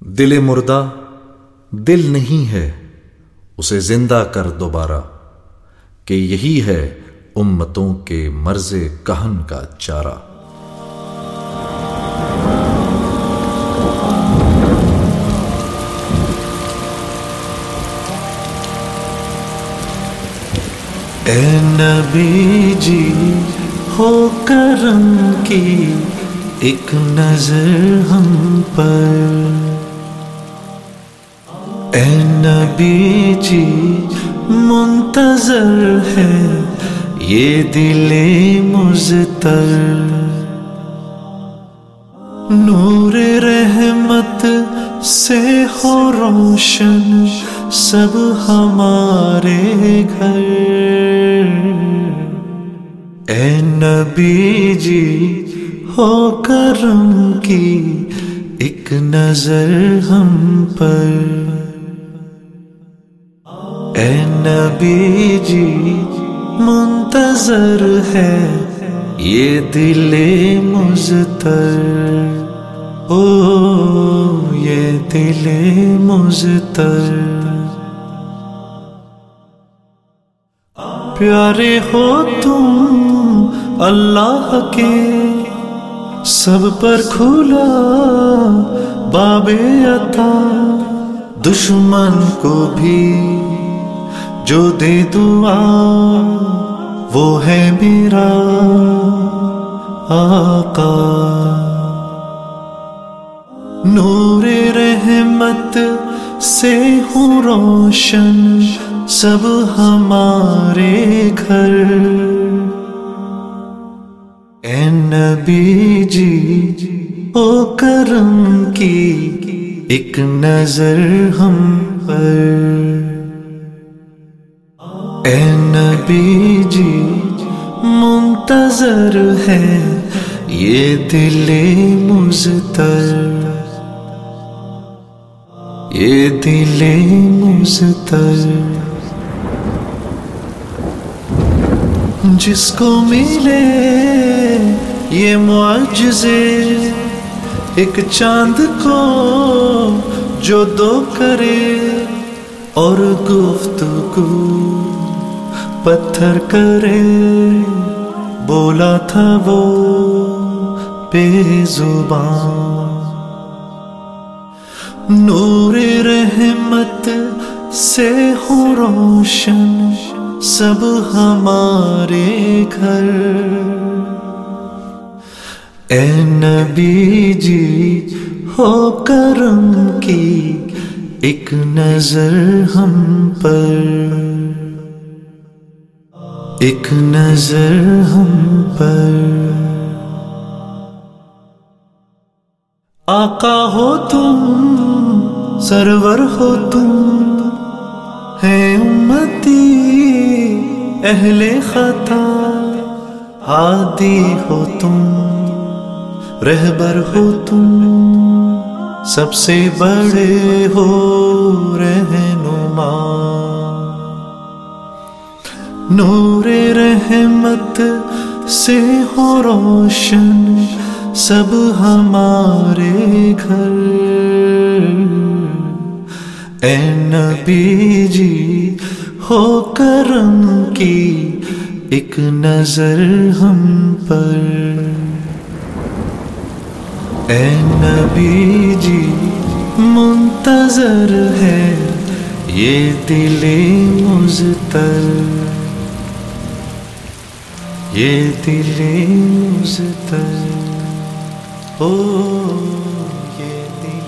دل مردہ دل نہیں ہے، اسے زندہ کر دوبارہ، کہ یہی ہے امتوں کے مرض کہن کا چارہ۔ اے نبی جی ہو کرم کی ایک نظر ہم پر، اے نبی جی منتظر ہے یہ دل مضطر، نور رحمت سے ہو روشن سب ہمارے گھر، اے نبی جی ہو کرم کی ایک نظر ہم پر، اے نبی جی منتظر ہے یہ دل مضطر، او یہ دل مضطر۔ پیارے ہو تم اللہ کے، سب پر کھلا باب عطا، دشمن کو بھی جو دے دعا وہ ہے میرا آقا، نور رحمت سے ہوں روشن سب ہمارے گھر، اے نبی جی او کرم کی ایک نظر ہم پر، اے نبی جی منتظر ہے یہ دل مضطر، یہ دل مضطر۔ جس کو ملے یہ معجزے، ایک چاند کو جو دو کرے اور گفتگو پتھر کرے، بولا تھا وہ بے زبان، نور رحمت سے ہو روشن سب ہمارے گھر، اے نبی جی ہو کرم کی ایک نظر ہم پر، ایک نظر ہم پر۔ آقا ہو تم سرور ہو تم، ہے امتی اہل خطا، ہادی ہو تم رہبر ہو تم، سب سے بڑے ہو رہنما، نور رحمت سے ہو روشن سب ہمارے گھر، اے نبی جی ہو کرم کی ایک نظر ہم پر، اے نبی جی منتظر ہے یہ دل مضطر، یہ دل مضطر، او یہ دل